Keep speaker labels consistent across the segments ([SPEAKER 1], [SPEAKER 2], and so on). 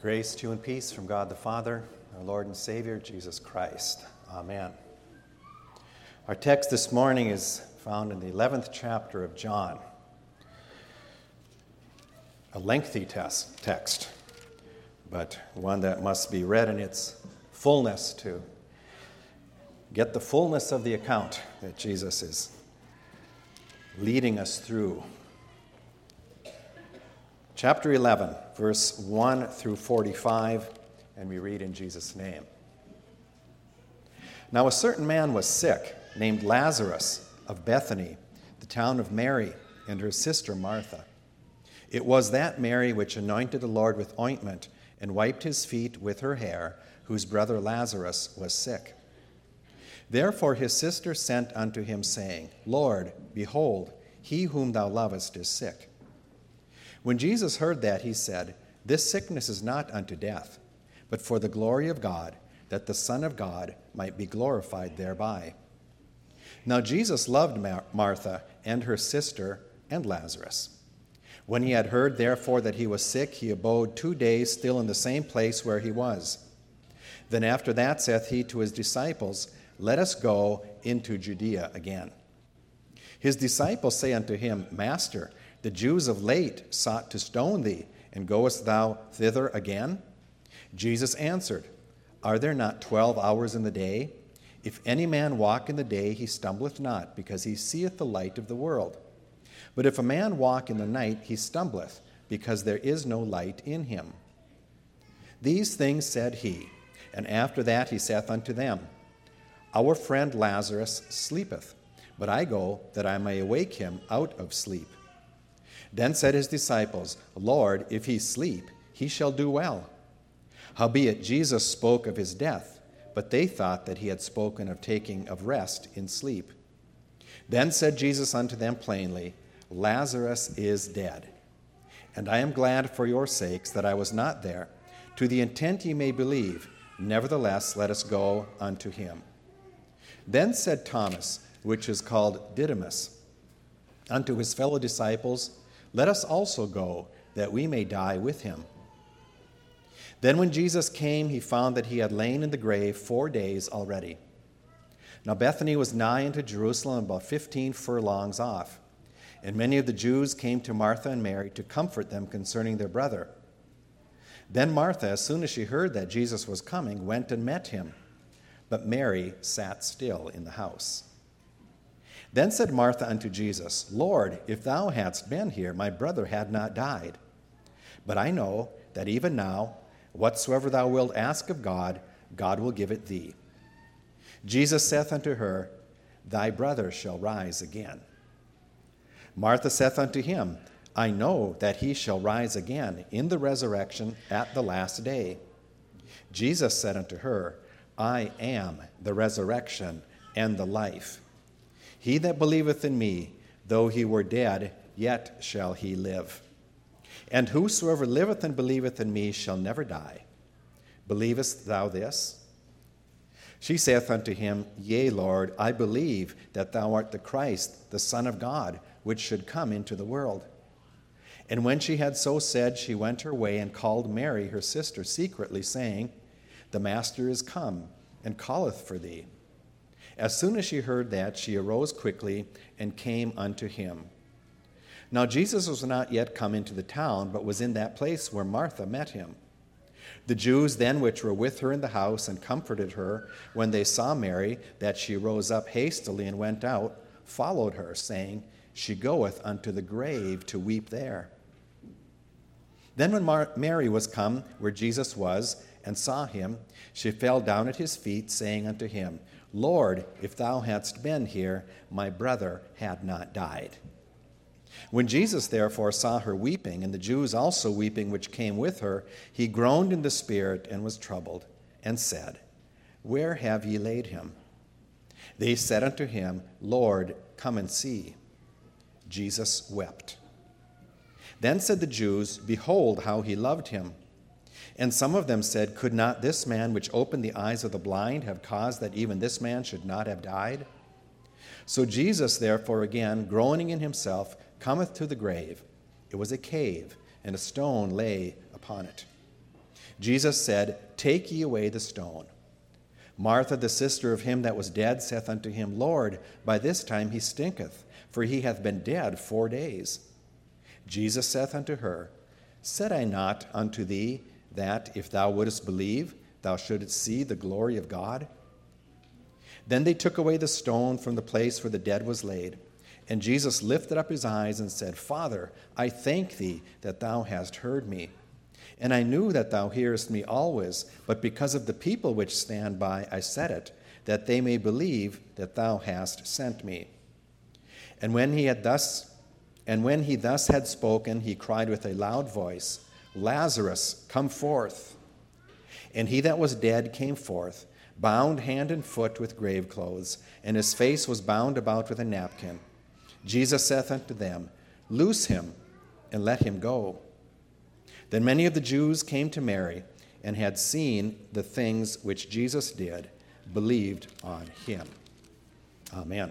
[SPEAKER 1] Grace to you and peace from God the Father, our Lord and Savior, Jesus Christ. Amen. Our text this morning is found in the 11th chapter of John. A lengthy text, but one that must be read in its fullness to get the fullness of the account that Jesus is leading us through. Chapter 11, verse 1 through 45, and we read in Jesus' name. Now a certain man was sick, named Lazarus, of Bethany, the town of Mary, and her sister Martha. It was that Mary which anointed the Lord with ointment and wiped his feet with her hair, whose brother Lazarus was sick. Therefore his sister sent unto him, saying, Lord, behold, he whom thou lovest is sick. When Jesus heard that, he said, This sickness is not unto death, but for the glory of God, that the Son of God might be glorified thereby. Now Jesus loved Martha and her sister and Lazarus. When he had heard, therefore, that he was sick, he abode 2 days still in the same place where he was. Then after that saith he to his disciples, Let us go into Judea again. His disciples say unto him, Master, the Jews of late sought to stone thee, and goest thou thither again? Jesus answered, Are there not 12 hours in the day? If any man walk in the day, he stumbleth not, because he seeth the light of the world. But if a man walk in the night, he stumbleth, because there is no light in him. These things said he, and after that he saith unto them, Our friend Lazarus sleepeth, but I go that I may awake him out of sleep. Then said his disciples, Lord, if he sleep, he shall do well. Howbeit Jesus spoke of his death, but they thought that he had spoken of taking of rest in sleep. Then said Jesus unto them plainly, Lazarus is dead, and I am glad for your sakes that I was not there, to the intent ye may believe. Nevertheless, let us go unto him. Then said Thomas, which is called Didymus, unto his fellow disciples, Let us also go, that we may die with him. Then when Jesus came, he found that he had lain in the grave 4 days already. Now Bethany was nigh unto Jerusalem, about 15 furlongs off. And many of the Jews came to Martha and Mary to comfort them concerning their brother. Then Martha, as soon as she heard that Jesus was coming, went and met him. But Mary sat still in the house. Then said Martha unto Jesus, Lord, if thou hadst been here, my brother had not died. But I know that even now, whatsoever thou wilt ask of God, God will give it thee. Jesus saith unto her, Thy brother shall rise again. Martha saith unto him, I know that he shall rise again in the resurrection at the last day. Jesus said unto her, I am the resurrection and the life. He that believeth in me, though he were dead, yet shall he live. And whosoever liveth and believeth in me shall never die. Believest thou this? She saith unto him, Yea, Lord, I believe that thou art the Christ, the Son of God, which should come into the world. And when she had so said, she went her way and called Mary, her sister, secretly, saying, The Master is come, and calleth for thee. As soon as she heard that, she arose quickly and came unto him. Now Jesus was not yet come into the town, but was in that place where Martha met him. The Jews then which were with her in the house and comforted her, when they saw Mary, that she rose up hastily and went out, followed her, saying, She goeth unto the grave to weep there. Then when Mary was come where Jesus was, and saw him, she fell down at his feet, saying unto him, Lord, if thou hadst been here, my brother had not died. When Jesus therefore saw her weeping, and the Jews also weeping which came with her, he groaned in the spirit and was troubled, and said, Where have ye laid him? They said unto him, Lord, come and see. Jesus wept. Then said the Jews, Behold how he loved him. And some of them said, Could not this man which opened the eyes of the blind have caused that even this man should not have died? So Jesus, therefore, again, groaning in himself, cometh to the grave. It was a cave, and a stone lay upon it. Jesus said, Take ye away the stone. Martha, the sister of him that was dead, saith unto him, Lord, by this time he stinketh, for he hath been dead 4 days. Jesus saith unto her, Said I not unto thee that, if thou wouldest believe, thou shouldest see the glory of God? Then they took away the stone from the place where the dead was laid. And Jesus lifted up his eyes and said, Father, I thank thee that thou hast heard me. And I knew that thou hearest me always, but because of the people which stand by, I said it, that they may believe that thou hast sent me. And when he thus had spoken, he cried with a loud voice, Lazarus, come forth. And he that was dead came forth, bound hand and foot with grave clothes, and his face was bound about with a napkin. Jesus saith unto them, Loose him, and let him go. Then many of the Jews came to Mary, and had seen the things which Jesus did, believed on him. Amen.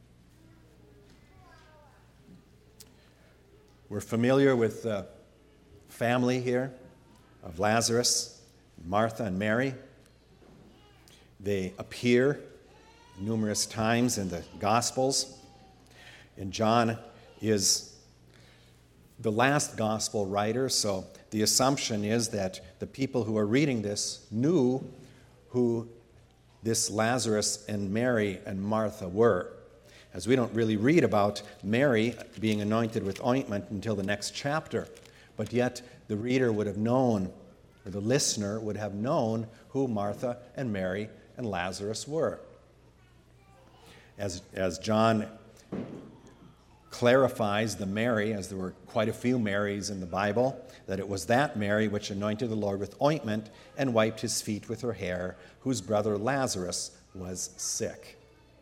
[SPEAKER 1] We're familiar with the family here of Lazarus, Martha, and Mary. They appear numerous times in the Gospels. And John is the last Gospel writer, so the assumption is that the people who are reading this knew who this Lazarus and Mary and Martha were. As we don't really read about Mary being anointed with ointment until the next chapter, but yet the reader would have known, or the listener would have known who Martha and Mary and Lazarus were. As John clarifies the Mary, as there were quite a few Marys in the Bible, that it was that Mary which anointed the Lord with ointment and wiped his feet with her hair, whose brother Lazarus was sick.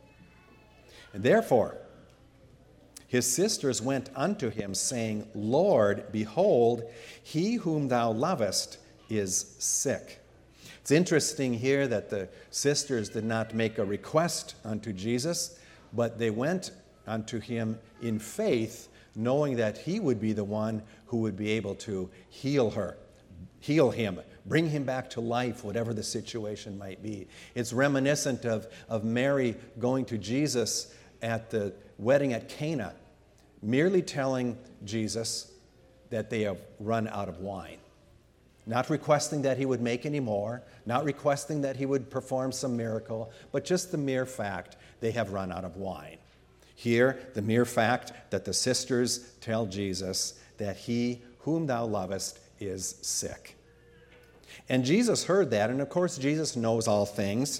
[SPEAKER 1] And therefore, his sisters went unto him, saying, Lord, behold, he whom thou lovest is sick. It's interesting here that the sisters did not make a request unto Jesus, but they went unto him in faith, knowing that he would be the one who would be able to heal him, bring him back to life, whatever the situation might be. It's reminiscent of Mary going to Jesus at the wedding at Cana, merely telling Jesus that they have run out of wine. Not requesting that he would make any more, not requesting that he would perform some miracle, but just the mere fact they have run out of wine. Here, the mere fact that the sisters tell Jesus that he whom thou lovest is sick. And Jesus heard that, and of course Jesus knows all things.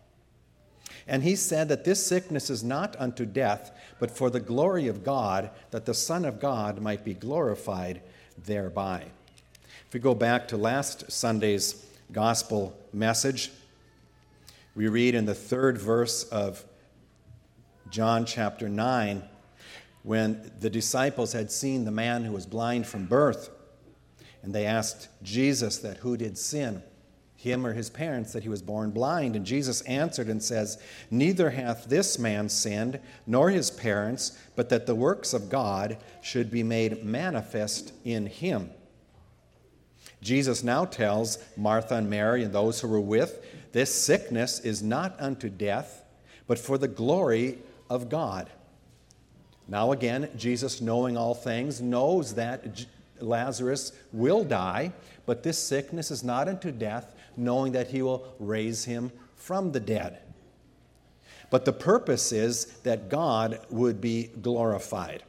[SPEAKER 1] And he said that this sickness is not unto death, but for the glory of God, that the Son of God might be glorified thereby. If we go back to last Sunday's gospel message, we read in the 3rd verse of John chapter 9, when the disciples had seen the man who was blind from birth, and they asked Jesus that who did sin, him or his parents, that he was born blind. And Jesus answered and says, Neither hath this man sinned, nor his parents, but that the works of God should be made manifest in him. Jesus now tells Martha and Mary and those who were with, this sickness is not unto death, but for the glory of God. Now again, Jesus, knowing all things, knows that Lazarus will die, but this sickness is not unto death, knowing that he will raise him from the dead. But the purpose is that God would be glorified.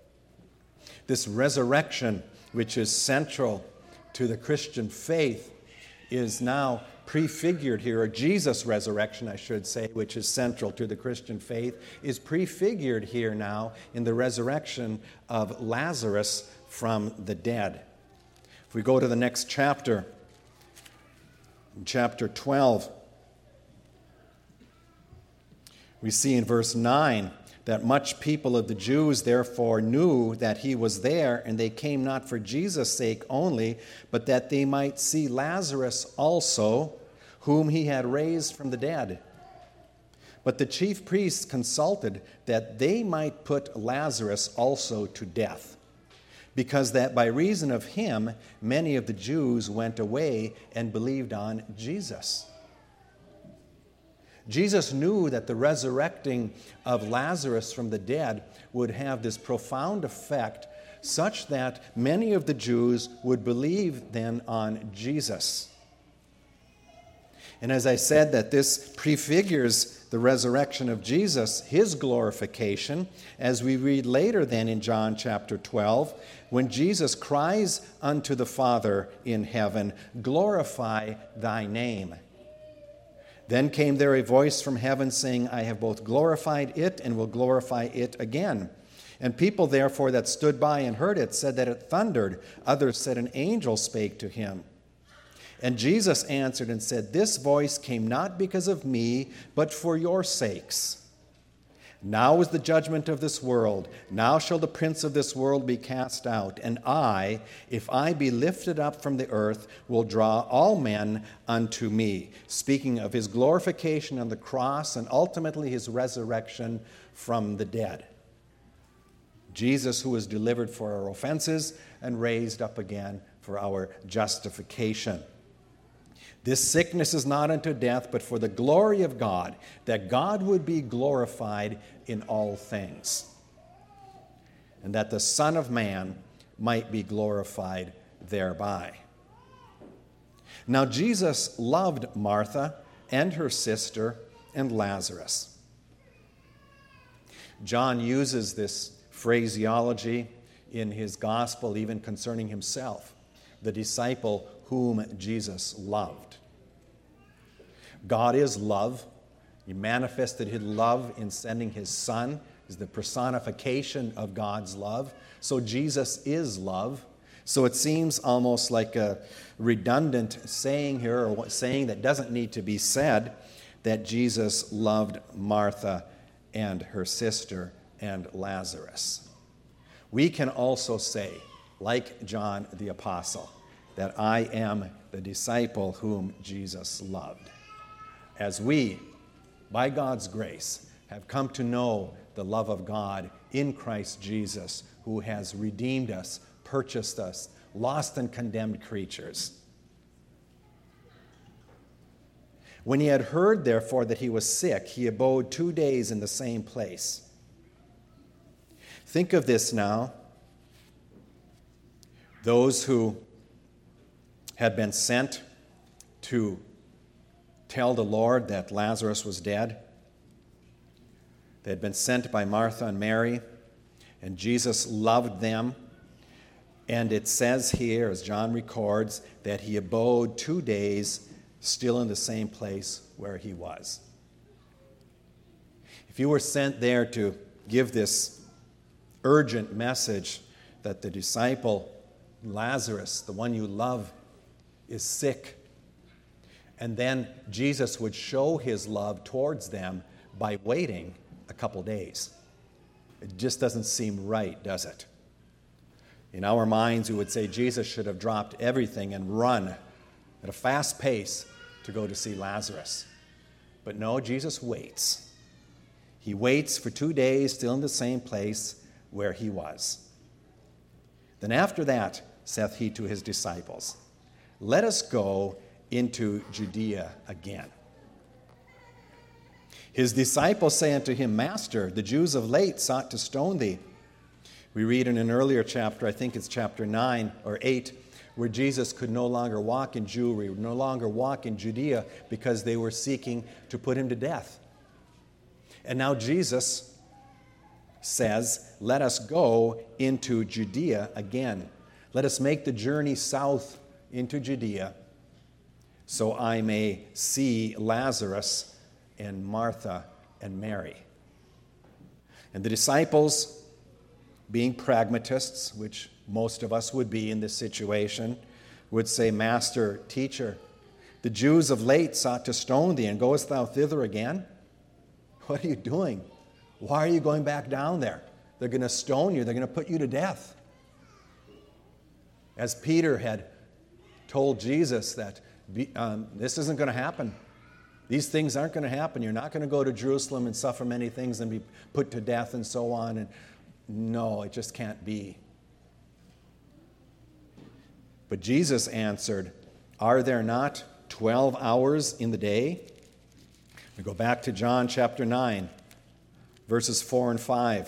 [SPEAKER 1] This resurrection, which is central to the Christian faith, is now prefigured here, or Jesus' resurrection, I should say, which is central to the Christian faith, is prefigured here now in the resurrection of Lazarus from the dead. If we go to the next chapter, chapter 12, we see in verse 9 that much people of the Jews therefore knew that he was there, and they came not for Jesus' sake only, but that they might see Lazarus also, whom he had raised from the dead. But the chief priests consulted that they might put Lazarus also to death, because that by reason of him many of the Jews went away and believed on Jesus. Jesus knew that the resurrecting of Lazarus from the dead would have this profound effect, such that many of the Jews would believe then on Jesus. And as I said, that this prefigures the resurrection of Jesus, his glorification, as we read later then in John chapter 12, when Jesus cries unto the Father in heaven, "Glorify thy name." Then came there a voice from heaven saying, "I have both glorified it and will glorify it again." And people therefore that stood by and heard it said that it thundered. Others said an angel spake to him. And Jesus answered and said, "This voice came not because of me, but for your sakes. Now is the judgment of this world. Now shall the prince of this world be cast out. And I, if I be lifted up from the earth, will draw all men unto me." Speaking of his glorification on the cross and ultimately his resurrection from the dead. Jesus, who was delivered for our offenses and raised up again for our justification. This sickness is not unto death, but for the glory of God, that God would be glorified in all things, and that the Son of Man might be glorified thereby. Now Jesus loved Martha and her sister and Lazarus. John uses this phraseology in his gospel even concerning himself, the disciple whom Jesus loved. God is love. He manifested his love in sending his Son, is the personification of God's love. So Jesus is love. So it seems almost like a redundant saying here, or saying that doesn't need to be said, that Jesus loved Martha and her sister and Lazarus. We can also say, like John the Apostle, that I am the disciple whom Jesus loved. As we, by God's grace, have come to know the love of God in Christ Jesus, who has redeemed us, purchased us, lost and condemned creatures. When he had heard, therefore, that he was sick, he abode 2 days in the same place. Think of this now. Those who had been sent to tell the Lord that Lazarus was dead. They had been sent by Martha and Mary, and Jesus loved them. And it says here, as John records, that he abode 2 days still in the same place where he was. If you were sent there to give this urgent message that the disciple Lazarus, the one you love, is sick, and then Jesus would show his love towards them by waiting a couple days. It just doesn't seem right, does it? In our minds, we would say Jesus should have dropped everything and run at a fast pace to go to see Lazarus. But no, Jesus waits. He waits for 2 days, still in the same place where he was. Then after that, saith he to his disciples, "Let us go into Judea again." His disciples say unto him, "Master, the Jews of late sought to stone thee." We read in an earlier chapter, I think it's chapter 9 or 8, where Jesus could no longer walk in Jewry, no longer walk in Judea, because they were seeking to put him to death. And now Jesus says, "Let us go into Judea again. Let us make the journey south into Judea, so I may see Lazarus and Martha and Mary." And the disciples, being pragmatists, which most of us would be in this situation, would say, "Master, teacher, the Jews of late sought to stone thee, and goest thou thither again? What are you doing? Why are you going back down there? They're going to stone you. They're going to put you to death." As Peter had told Jesus that this isn't going to happen. These things aren't going to happen. You're not going to go to Jerusalem and suffer many things and be put to death and so on. And no, it just can't be. But Jesus answered, Are there not 12 hours in the day? We go back to John chapter 9, verses 4 and 5.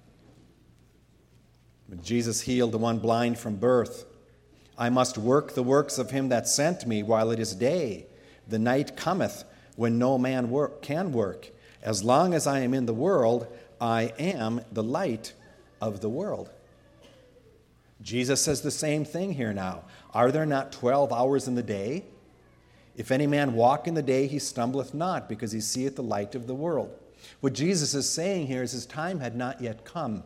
[SPEAKER 1] When Jesus healed the one blind from birth, I must work the works of him that sent me while it is day. The night cometh when no man can work. As long as I am in the world, I am the light of the world. Jesus says the same thing here now. Are there not 12 hours in the day? If any man walk in the day, he stumbleth not, because he seeth the light of the world. What Jesus is saying here is his time had not yet come.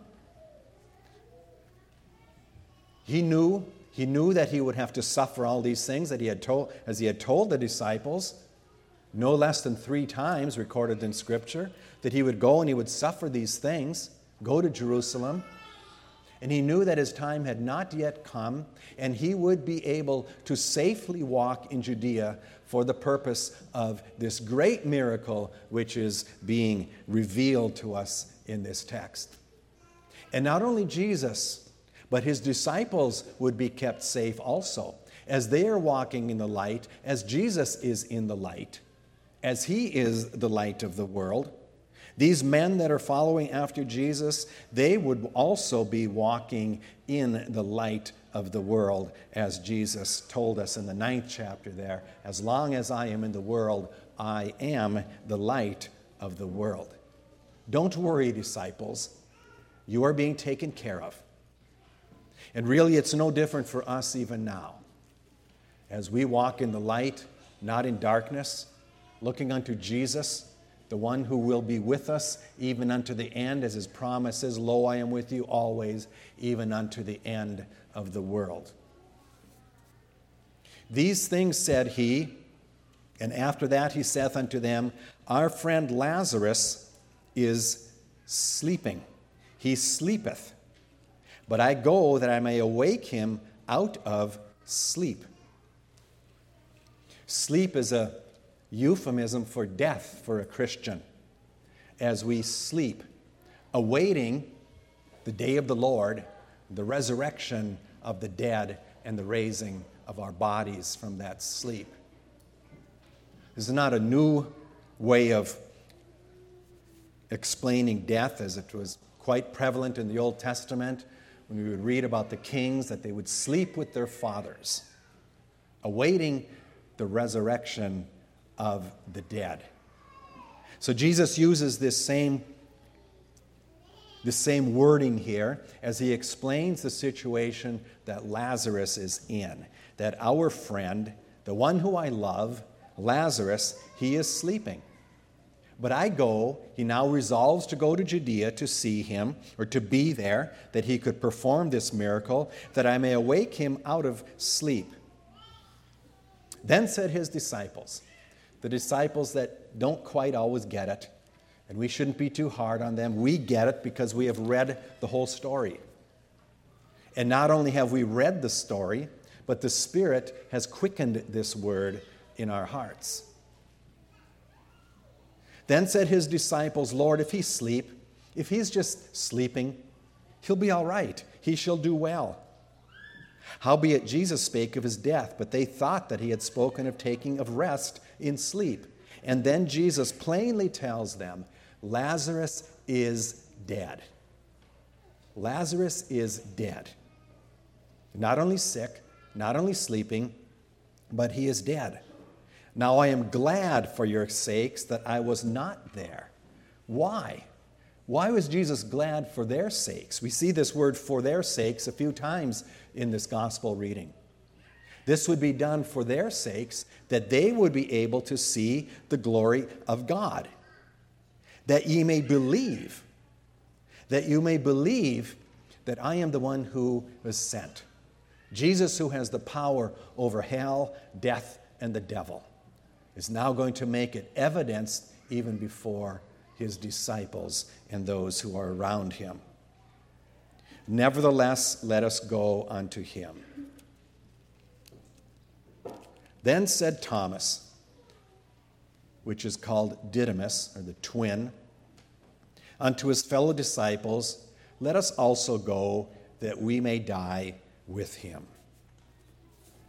[SPEAKER 1] He knew that he would have to suffer all these things that he had told, as he had told the disciples, no less than 3 times recorded in Scripture, that he would go and he would suffer these things, go to Jerusalem. And he knew that his time had not yet come, and he would be able to safely walk in Judea for the purpose of this great miracle which is being revealed to us in this text. And not only Jesus, but his disciples would be kept safe also, as they are walking in the light, as Jesus is in the light, as he is the light of the world. These men that are following after Jesus, they would also be walking in the light of the world, as Jesus told us in the 9th chapter there, as long as I am in the world, I am the light of the world. Don't worry, disciples. You are being taken care of. And really, it's no different for us even now. As we walk in the light, not in darkness, looking unto Jesus, the one who will be with us even unto the end, as his promise is, Lo, I am with you always, even unto the end of the world. These things said he, and after that he saith unto them, Our friend Lazarus is sleeping. He sleepeth. But I go that I may awake him out of sleep. Sleep is a euphemism for death for a Christian, as we sleep, awaiting the day of the Lord, the resurrection of the dead, and the raising of our bodies from that sleep. This is not a new way of explaining death, as it was quite prevalent in the Old Testament, when we would read about the kings, that they would sleep with their fathers, awaiting the resurrection of the dead. So Jesus uses this same wording here as he explains the situation that Lazarus is in. That our friend, the one who I love, Lazarus, he is sleeping. But I go, he now resolves to go to Judea to see him, or to be there, that he could perform this miracle, that I may awake him out of sleep. Then said his disciples, the disciples that don't quite always get it, and we shouldn't be too hard on them. We get it because we have read the whole story. And not only have we read the story, but the Spirit has quickened this word in our hearts. Then said his disciples, Lord, if he sleep, if he's just sleeping, he'll be all right. He shall do well. Howbeit Jesus spake of his death, but they thought that he had spoken of taking of rest in sleep. And then Jesus plainly tells them, Lazarus is dead. Lazarus is dead. Not only sick, not only sleeping, but he is dead. Now I am glad for your sakes that I was not there. Why? Why was Jesus glad for their sakes? We see this word for their sakes a few times in this gospel reading. This would be done for their sakes, that they would be able to see the glory of God. That ye may believe, that you may believe that I am the one who was sent. Jesus, who has the power over hell, death, and the devil, is now going to make it evidenced even before his disciples and those who are around him. Nevertheless, let us go unto him. Then said Thomas, which is called Didymus, or the twin, unto his fellow disciples, Let us also go, that we may die with him.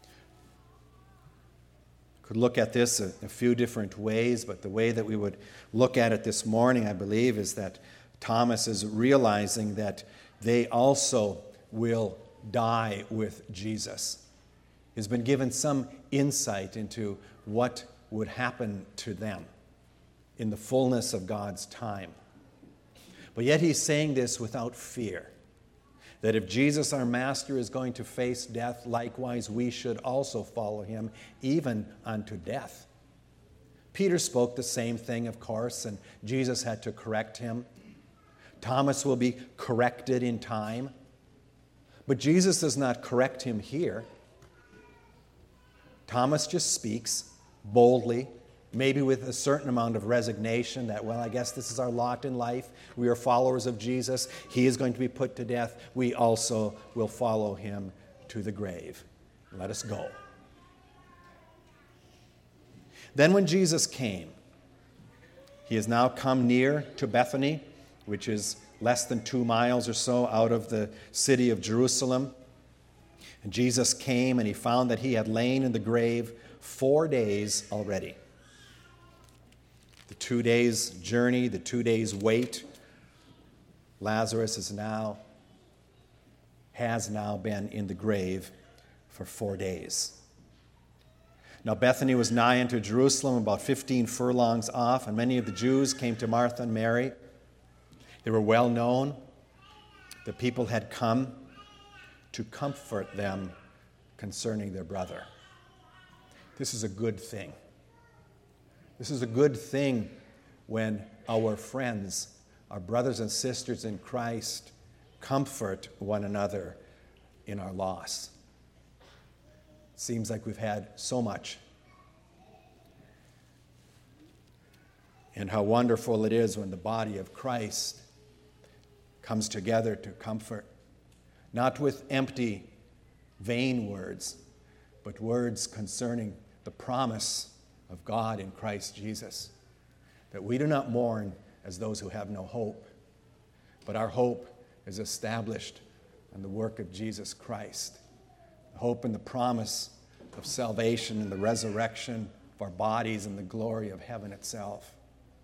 [SPEAKER 1] Could look at this a few different ways, but the way that we would look at it this morning, I believe, is that Thomas is realizing that they also will die with Jesus. He's been given some insight into what would happen to them in the fullness of God's time. But yet he's saying this without fear, that if Jesus, our Master, is going to face death, likewise we should also follow him, even unto death. Peter spoke the same thing, of course, and Jesus had to correct him. Thomas will be corrected in time. But Jesus does not correct him here. Thomas just speaks boldly, maybe with a certain amount of resignation that, well, I guess this is our lot in life. We are followers of Jesus. He is going to be put to death. We also will follow him to the grave. Let us go. Then when Jesus came, he has now come near to Bethany, which is less than 2 miles or so out of the city of Jerusalem. And Jesus came and he found that he had lain in the grave 4 days already. The 2 days journey, the 2 days wait. Lazarus has now been in the grave for 4 days. Now Bethany was nigh unto Jerusalem, about 15 furlongs off, and many of the Jews came to Martha and Mary. They were well known. The people had come to comfort them concerning their brother. This is a good thing. This is a good thing when our friends, our brothers and sisters in Christ, comfort one another in our loss. It seems like we've had so much. And how wonderful it is when the body of Christ comes together to comfort, not with empty, vain words, but words concerning the promise of God in Christ Jesus, that we do not mourn as those who have no hope, but our hope is established on the work of Jesus Christ, the hope and the promise of salvation and the resurrection of our bodies and the glory of heaven itself.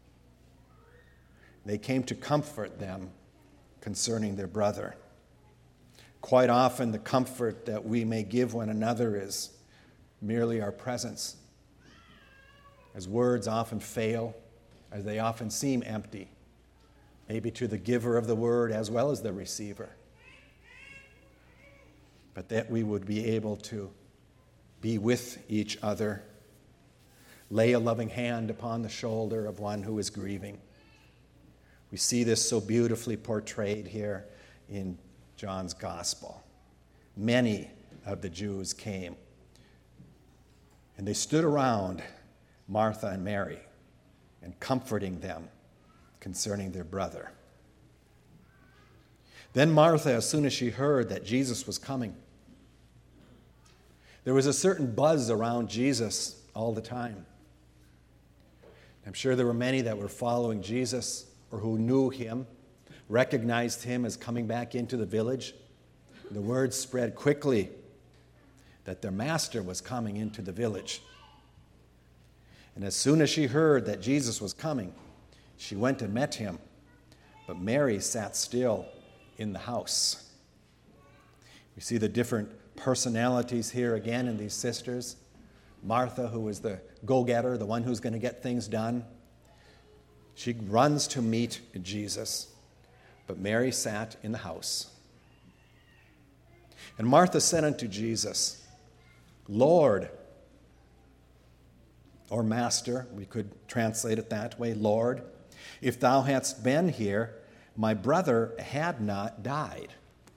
[SPEAKER 1] They came to comfort them concerning their brother. Quite often, the comfort that we may give one another is merely our presence, as words often fail, as they often seem empty, maybe to the giver of the word as well as the receiver. But that we would be able to be with each other, lay a loving hand upon the shoulder of one who is grieving. We see this so beautifully portrayed here in John's Gospel. Many of the Jews came, and they stood around Martha and Mary and comforting them concerning their brother. Then Martha, as soon as she heard that Jesus was coming, there was a certain buzz around Jesus all the time. I'm sure there were many that were following Jesus or who knew him, recognized him as coming back into the village. The word spread quickly that their master was coming into the village. And as soon as she heard that Jesus was coming, she went and met him. But Mary sat still in the house. We see the different personalities here again in these sisters. Martha, who is the go-getter, the one who's going to get things done. She runs to meet Jesus, but Mary sat in the house. And Martha said unto Jesus, Lord, or Master, we could translate it that way, Lord, if thou hadst been here, my brother had not died.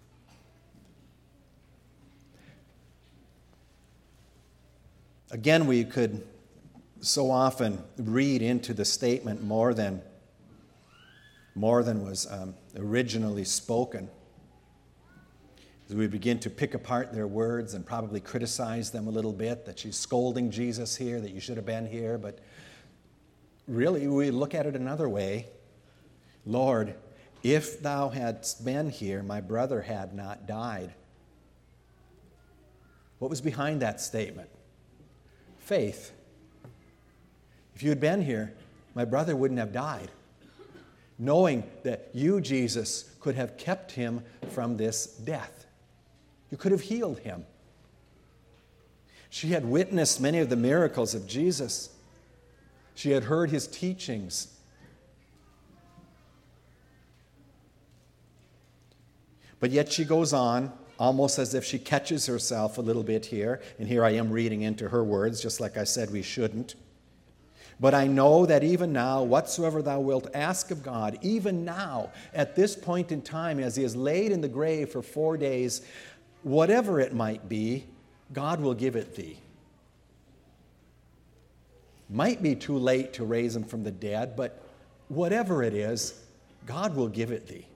[SPEAKER 1] Again, we could so often read into the statement more than was originally spoken. As we begin to pick apart their words and probably criticize them a little bit, that she's scolding Jesus here, that you should have been here, but really we look at it another way. Lord, if thou hadst been here, my brother had not died. What was behind that statement? Faith. If you had been here, my brother wouldn't have died. Knowing that you, Jesus, could have kept him from this death. You could have healed him. She had witnessed many of the miracles of Jesus. She had heard his teachings. But yet she goes on, almost as if she catches herself a little bit here. And here I am reading into her words, just like I said we shouldn't. But I know that even now, whatsoever thou wilt ask of God, even now, at this point in time, as he is laid in the grave for 4 days, whatever it might be, God will give it thee. Might be too late to raise him from the dead, but whatever it is, God will give it thee.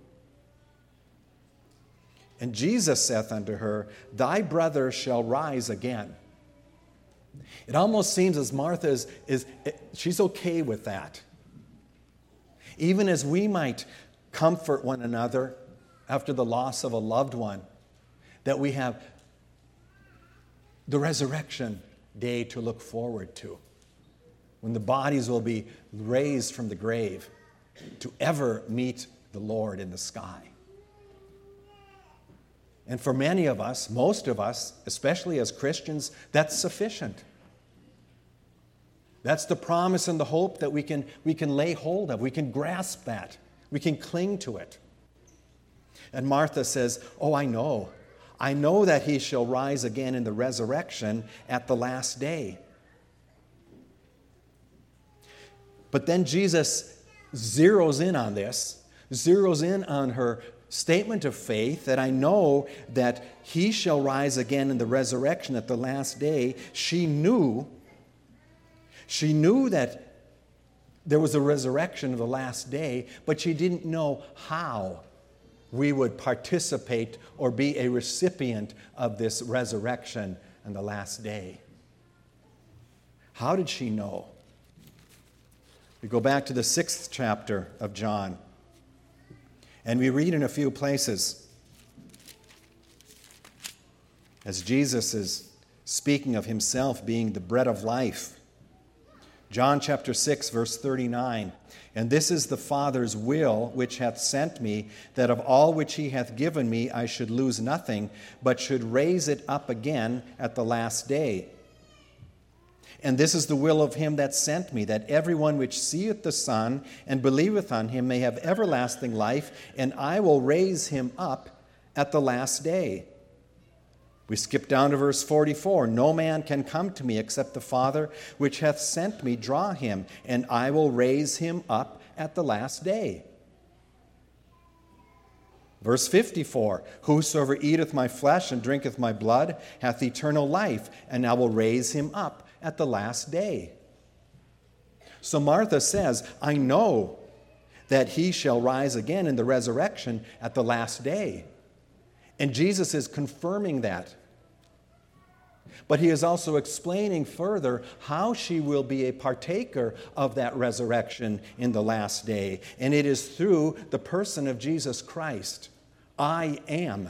[SPEAKER 1] And Jesus saith unto her, Thy brother shall rise again. It almost seems as Martha she's okay with that. Even as we might comfort one another after the loss of a loved one, that we have the resurrection day to look forward to, when the bodies will be raised from the grave to ever meet the Lord in the sky. And for many of us, most of us, especially as Christians, that's sufficient. That's the promise and the hope that we can lay hold of. We can grasp that. We can cling to it. And Martha says, oh, I know. I know that he shall rise again in the resurrection at the last day. But then Jesus zeroes in on this, zeroes in on her statement of faith that I know that he shall rise again in the resurrection at the last day. She knew that there was a resurrection of the last day, but she didn't know how we would participate or be a recipient of this resurrection on the last day. How did she know? We go back to the 6th chapter of John, and we read in a few places, as Jesus is speaking of himself being the bread of life. John chapter 6, verse 39, And this is the Father's will which hath sent me, that of all which he hath given me I should lose nothing, but should raise it up again at the last day. And this is the will of him that sent me, that everyone which seeth the Son and believeth on him may have everlasting life, and I will raise him up at the last day. We skip down to verse 44. No man can come to me except the Father which hath sent me draw him, and I will raise him up at the last day. Verse 54. Whosoever eateth my flesh and drinketh my blood hath eternal life, and I will raise him up at the last day. So Martha says, I know that he shall rise again in the resurrection at the last day. And Jesus is confirming that. But he is also explaining further how she will be a partaker of that resurrection in the last day. And it is through the person of Jesus Christ. I am.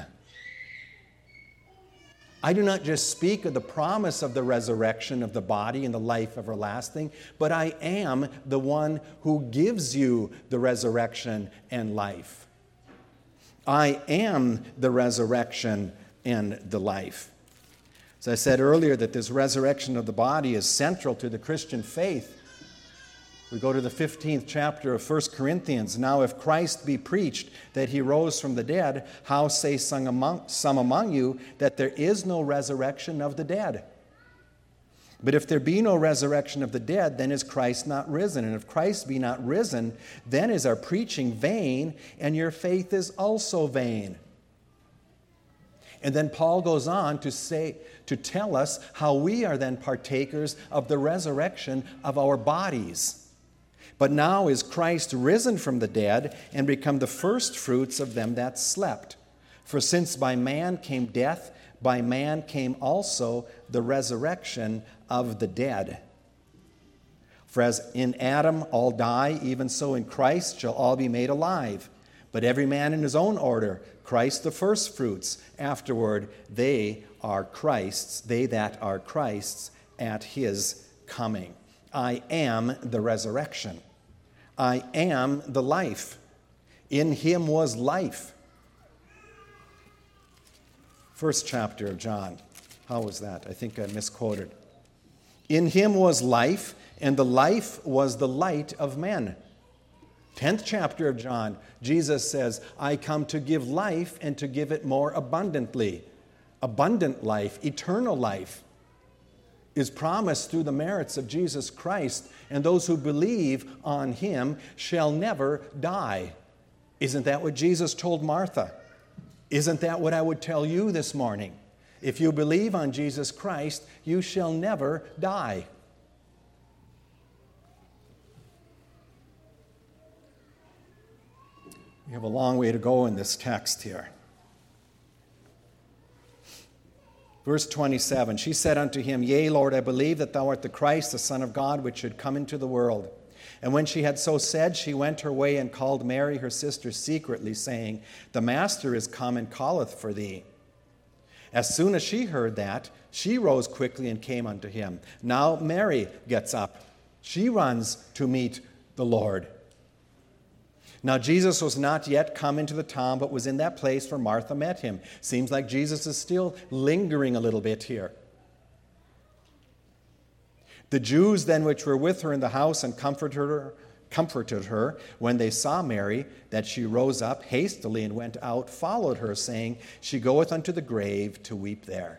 [SPEAKER 1] I do not just speak of the promise of the resurrection of the body and the life everlasting, but I am the one who gives you the resurrection and life. I am the resurrection and the life. As I said earlier, that this resurrection of the body is central to the Christian faith. We go to the 15th chapter of 1 Corinthians. Now, if Christ be preached that he rose from the dead, how say some among you that there is no resurrection of the dead? But if there be no resurrection of the dead, then is Christ not risen? And if Christ be not risen, then is our preaching vain, and your faith is also vain. And then Paul goes on to tell us how we are then partakers of the resurrection of our bodies. But now is Christ risen from the dead and become the first fruits of them that slept. For since by man came death, by man came also the resurrection of the dead. For as in Adam all die, even so in Christ shall all be made alive. But every man in his own order, Christ the firstfruits, afterward they that are Christ's at his coming. I am the resurrection. I am the life. In him was life. First chapter of John. How was that? I think I misquoted. In him was life, and the life was the light of men. 10th chapter of John, Jesus says, I come to give life and to give it more abundantly. Abundant life, eternal life, is promised through the merits of Jesus Christ, and those who believe on him shall never die. Isn't that what Jesus told Martha? Isn't that what I would tell you this morning? If you believe on Jesus Christ, you shall never die. We have a long way to go in this text here. Verse 27, she said unto him, Yea, Lord, I believe that thou art the Christ, the Son of God, which should come into the world. And when she had so said, she went her way and called Mary, her sister, secretly, saying, The Master is come and calleth for thee. As soon as she heard that, she rose quickly and came unto him. Now Mary gets up. She runs to meet the Lord. Now Jesus was not yet come into the town, but was in that place where Martha met him. Seems like Jesus is still lingering a little bit here. The Jews then which were with her in the house and comforted her when they saw Mary, that she rose up hastily and went out, followed her, saying, She goeth unto the grave to weep there.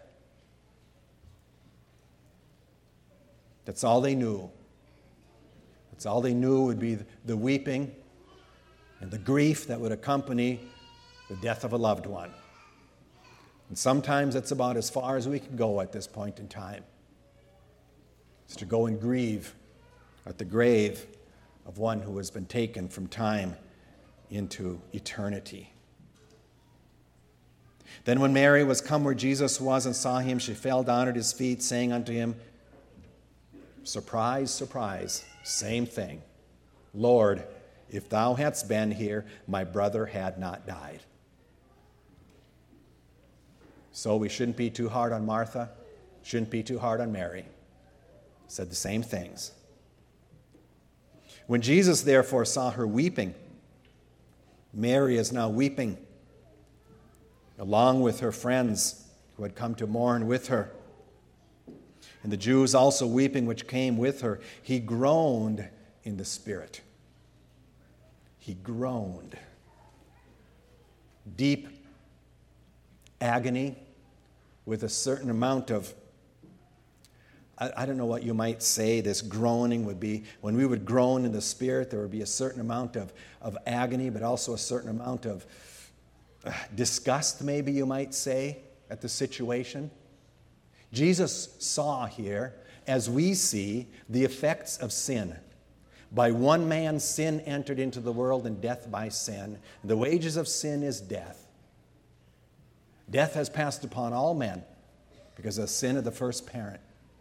[SPEAKER 1] That's all they knew. That's all they knew would be the weeping and the grief that would accompany the death of a loved one. And sometimes that's about as far as we can go at this point in time. It's to go and grieve at the grave of one who has been taken from time into eternity. Then when Mary was come where Jesus was and saw him, she fell down at his feet, saying unto him, Surprise, surprise, same thing. Lord, if thou hadst been here, my brother had not died. So we shouldn't be too hard on Martha, shouldn't be too hard on Mary. Said the same things. When Jesus therefore saw her weeping, Mary is now weeping, along with her friends who had come to mourn with her, and the Jews also weeping which came with her, he groaned in the spirit. He groaned. Deep agony with a certain amount of, I don't know what you might say this groaning would be. When we would groan in the spirit, there would be a certain amount of agony, but also a certain amount of disgust, maybe you might say, at the situation. Jesus saw here, as we see, the effects of sin. By one man sin entered into the world, and death by sin. The wages of sin is death. Death has passed upon all men because of the sin of the first parent.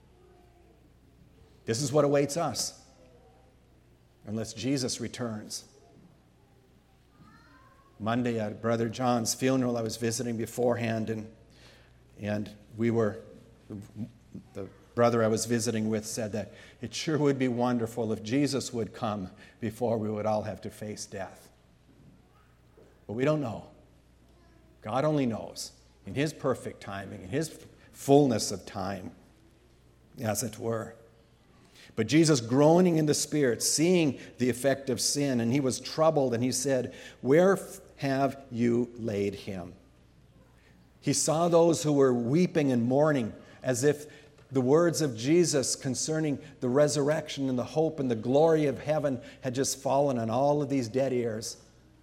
[SPEAKER 1] This is what awaits us unless Jesus returns. Monday at Brother John's funeral, I was visiting beforehand, and the brother I was visiting with said that it sure would be wonderful if Jesus would come before we would all have to face death. But we don't know. God only knows, in his perfect timing, in his fullness of time, as it were. But Jesus, groaning in the spirit, seeing the effect of sin, and he was troubled, and he said, Where have you laid him? He saw those who were weeping and mourning, as if the words of Jesus concerning the resurrection and the hope and the glory of heaven had just fallen on all of these dead ears.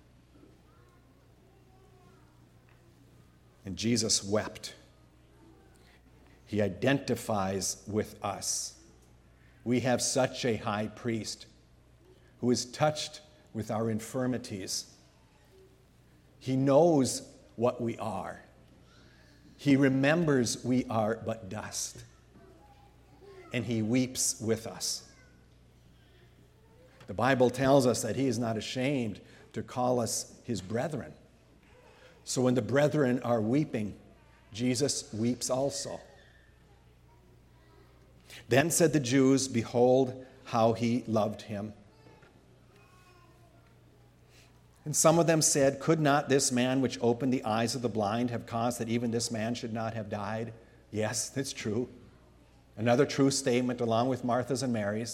[SPEAKER 1] And Jesus wept. He identifies with us. We have such a high priest who is touched with our infirmities. He knows what we are. He remembers we are but dust. And he weeps with us. The Bible tells us that he is not ashamed to call us his brethren. So when the brethren are weeping, Jesus weeps also. Then said the Jews, Behold how he loved him. And some of them said, could not this man which opened the eyes of the blind have caused that even this man should not have died? Yes, that's true. Another true statement along with Martha's and Mary's.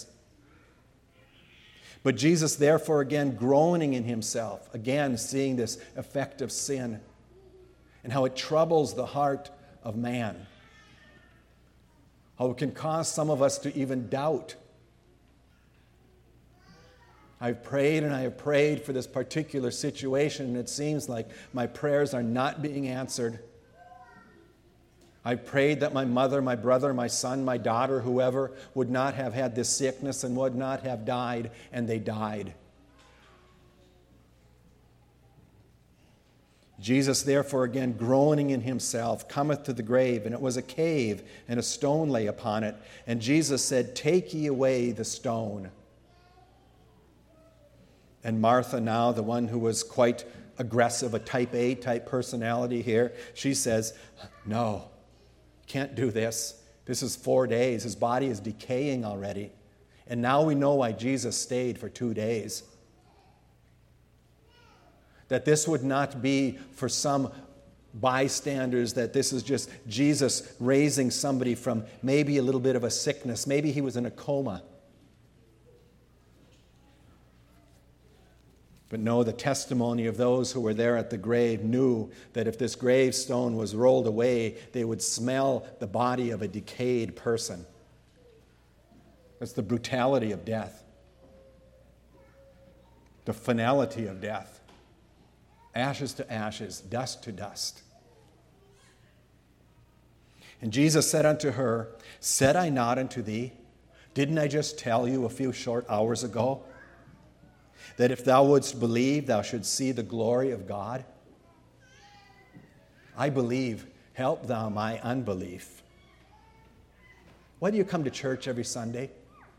[SPEAKER 1] But Jesus, therefore, again groaning in himself, again seeing this effect of sin and how it troubles the heart of man, how it can cause some of us to even doubt. I've prayed and I have prayed for this particular situation, and it seems like my prayers are not being answered. I prayed that my mother, my brother, my son, my daughter, whoever, would not have had this sickness and would not have died, and they died. Jesus, therefore, again groaning in himself, cometh to the grave, and it was a cave, and a stone lay upon it. And Jesus said, take ye away the stone. And Martha, now the one who was quite aggressive, a type A type personality here, she says, no, can't do this. This is 4 days. His body is decaying already. And now we know why Jesus stayed for 2 days. That this would not be for some bystanders, that this is just Jesus raising somebody from maybe a little bit of a sickness. Maybe he was in a coma. But no, the testimony of those who were there at the grave knew that if this gravestone was rolled away, they would smell the body of a decayed person. That's the brutality of death, the finality of death. Ashes to ashes, dust to dust. And Jesus said unto her, said I not unto thee, didn't I just tell you a few short hours ago, that if thou wouldst believe, thou shouldst see the glory of God? I believe, help thou my unbelief. Why do you come to church every Sunday?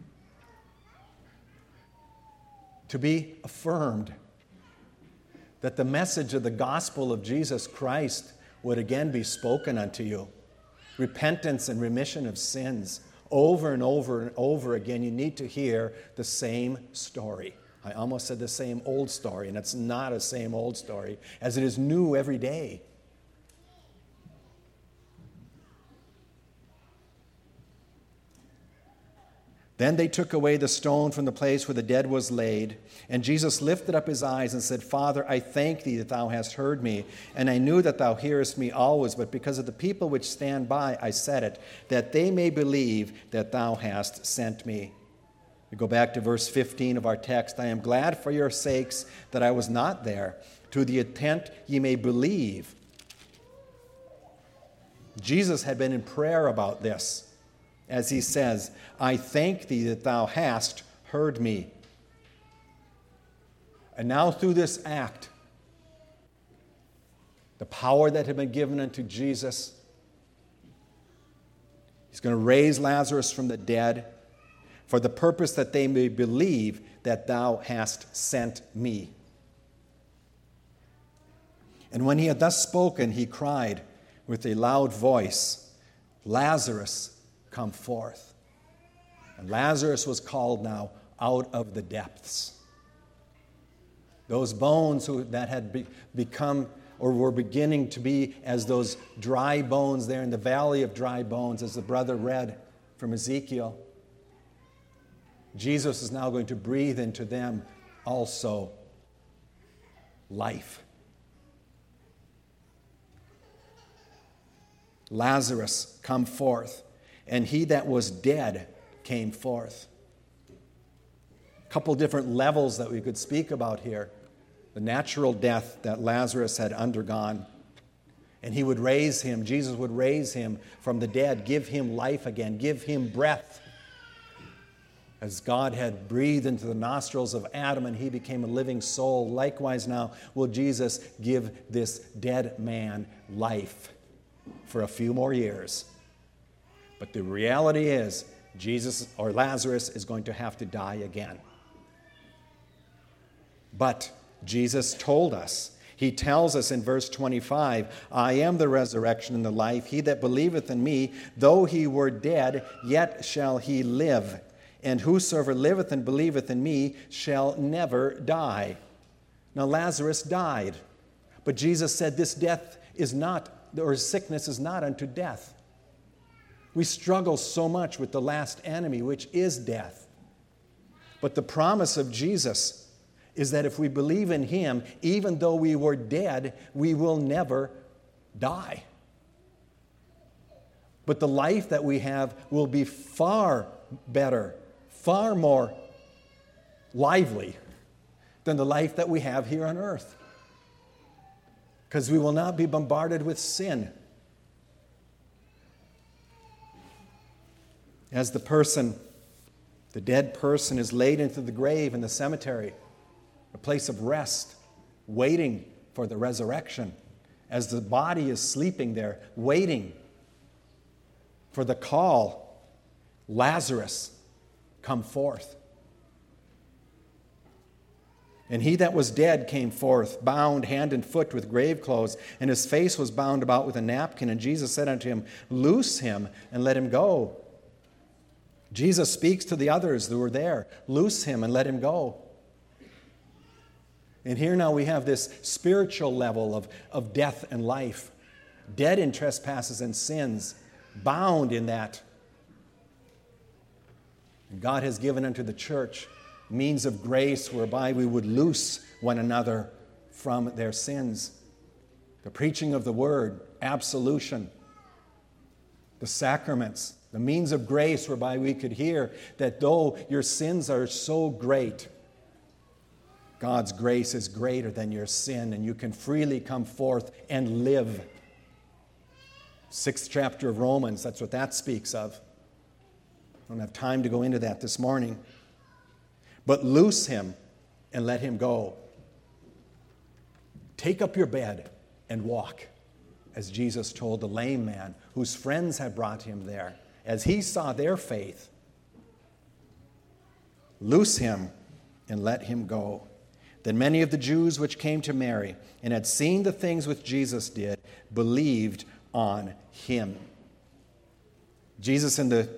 [SPEAKER 1] To be affirmed that the message of the gospel of Jesus Christ would again be spoken unto you. Repentance and remission of sins. Over and over and over again, you need to hear the same story. I almost said the same old story, and it's not a same old story, as it is new every day. Then they took away the stone from the place where the dead was laid, and Jesus lifted up his eyes and said, Father, I thank thee that thou hast heard me, and I knew that thou hearest me always, but because of the people which stand by I said it, that they may believe that thou hast sent me. We go back to verse 15 of our text. I am glad for your sakes that I was not there, to the intent ye may believe. Jesus had been in prayer about this, as he says, I thank thee that thou hast heard me. And now through this act, the power that had been given unto Jesus, he's going to raise Lazarus from the dead, for the purpose that they may believe that thou hast sent me. And when he had thus spoken, he cried with a loud voice, Lazarus, come forth. And Lazarus was called now out of the depths. Those bones that had become or were beginning to be as those dry bones there in the valley of dry bones, as the brother read from Ezekiel. Jesus is now going to breathe into them also life. Lazarus, come forth. And he that was dead came forth. A couple different levels that we could speak about here. The natural death that Lazarus had undergone. And he would raise him, Jesus would raise him from the dead, give him life again, give him breath. As God had breathed into the nostrils of Adam and he became a living soul, likewise now will Jesus give this dead man life for a few more years. But the reality is, Jesus or Lazarus is going to have to die again. But Jesus told us, he tells us in verse 25, I am the resurrection and the life. He that believeth in me, though he were dead, yet shall he live. and whosoever liveth and believeth in me shall never die. Now Lazarus died, but Jesus said this death is not, or sickness is not unto death. We struggle so much with the last enemy, which is death. But the promise of Jesus is that if we believe in him, even though we were dead, we will never die. But the life that we have will be far better, far more lively than the life that we have here on earth. Because we will not be bombarded with sin. As the dead person is laid into the grave in the cemetery, a place of rest, waiting for the resurrection, as the body is sleeping there, waiting for the call, Lazarus, come forth. And he that was dead came forth, bound hand and foot with grave clothes, and his face was bound about with a napkin. And Jesus said unto him, Loose him and let him go. Jesus speaks to the others who were there. Loose him and let him go. And here now we have this spiritual level of death and life. Dead in trespasses and sins, bound in that. And God has given unto the church means of grace whereby we would loose one another from their sins. The preaching of the word, absolution, the sacraments, the means of grace whereby we could hear that though your sins are so great, God's grace is greater than your sin, and you can freely come forth and live. 6th chapter of Romans, that's what that speaks of. I don't have time to go into that this morning. But loose him and let him go. Take up your bed and walk, as Jesus told the lame man whose friends had brought him there. As he saw their faith, loose him and let him go. Then many of the Jews which came to Mary and had seen the things which Jesus did believed on him. Jesus in the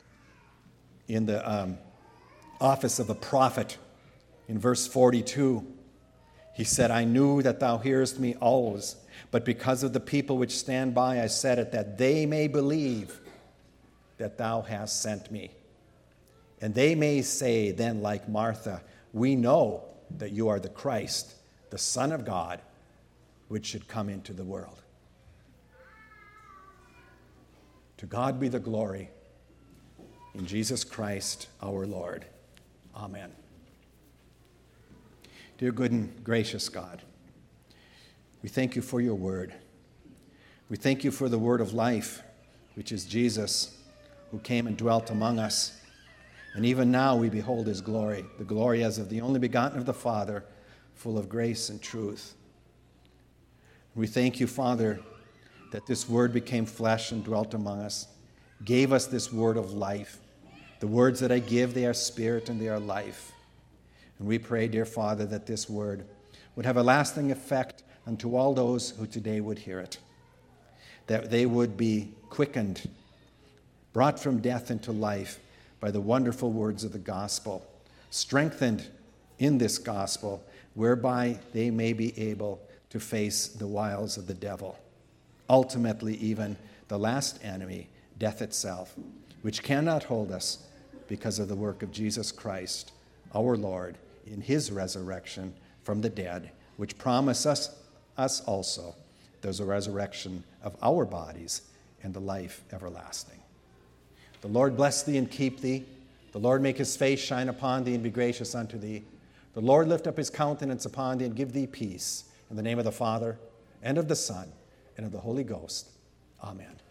[SPEAKER 1] office of a prophet, in verse 42, he said, I knew that thou hearest me always, but because of the people which stand by I said it, that they may believe that thou hast sent me. And they may say then like Martha, we know that you are the Christ, the Son of God, which should come into the world. To God be the glory in Jesus Christ our Lord. Amen. Dear good and gracious God, we thank you for your word. We thank you for the word of life, which is Jesus, who came and dwelt among us. And even now we behold his glory, the glory as of the only begotten of the Father, full of grace and truth. We thank you, Father, that this word became flesh and dwelt among us, gave us this word of life. The words that I give, they are spirit and they are life. And we pray, dear Father, that this word would have a lasting effect unto all those who today would hear it, that they would be quickened, brought from death into life by the wonderful words of the gospel, strengthened in this gospel, whereby they may be able to face the wiles of the devil, ultimately even the last enemy, death itself, which cannot hold us because of the work of Jesus Christ, our Lord, in his resurrection from the dead, which promise us also there's a resurrection of our bodies and the life everlasting. The Lord bless thee and keep thee. The Lord make his face shine upon thee and be gracious unto thee. The Lord lift up his countenance upon thee and give thee peace. In the name of the Father, and of the Son, and of the Holy Ghost. Amen.